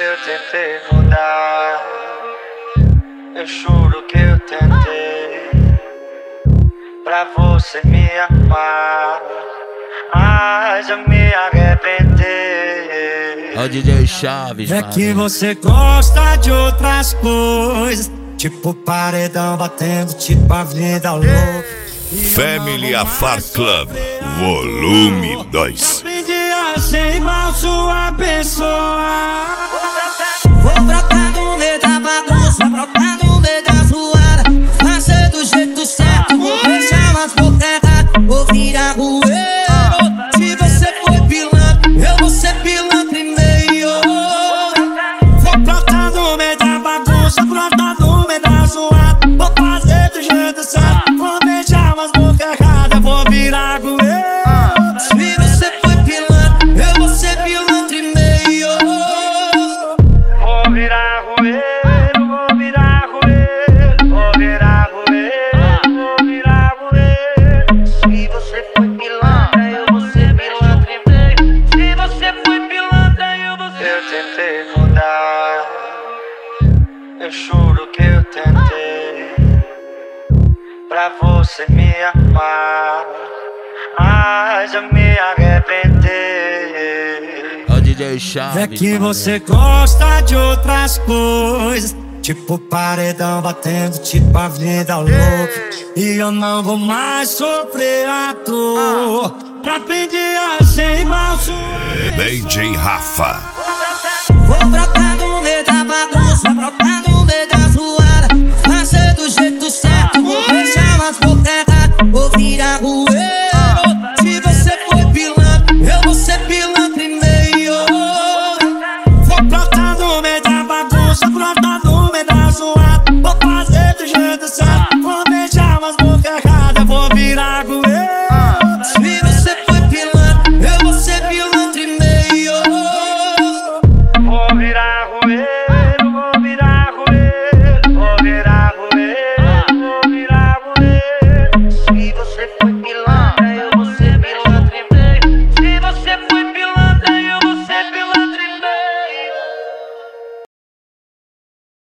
Eu tentei mudar, eu juro que eu tentei, pra você me amar, mas eu me arrependi. Ó DJ Chaves, é que você gosta de outras coisas, tipo paredão batendo, tipo a vida louca. Family Afar Club, volume 2. Aprendi a ser igual sua pessoa. Vou brotar no meio da bagunça, brotar no meio da zoada, fazer do jeito certo, vou deixar as bocas erradas, vou virar rueiro. Se você foi pilantra, eu vou ser pilantra e meio. Vou brotar no meio da bagunça, brotar no meio da zoada, vou fazer do jeito certo, vou deixar as bocas erradas, vou virar rueiro. Se você foi pilantra, eu vou ser pilantra e meio. Vou virar rueiro, vou virar rueiro, vou virar rueiro, vou virar rueiro. Se você foi pilantra, eu vou ser pilantra e meio. Se você foi pilantra, eu vou ser. Eu tentei mudar, eu juro que eu tentei, pra você me amar, mas eu me arrependi. Ó DJ Chaves, é que você gosta de outras coisas, tipo paredão batendo, tipo a vida louca. E eu não vou mais sofrer à toa, pra pedir a ser igual sua. DJ Rafa. Vou brotar no meio da bagunça, brotar no meio da zoada, fazer do jeito certo, vou deixar as bocas erradas, vou virar rueiro. Se você foi pilantra, eu vou ser pilantra e meio. Vou brotar no meio da bagunça, brotar no meio da zoada, vou fazer do jeito certo, vou deixar as bocas erradas, vou virar rueiro.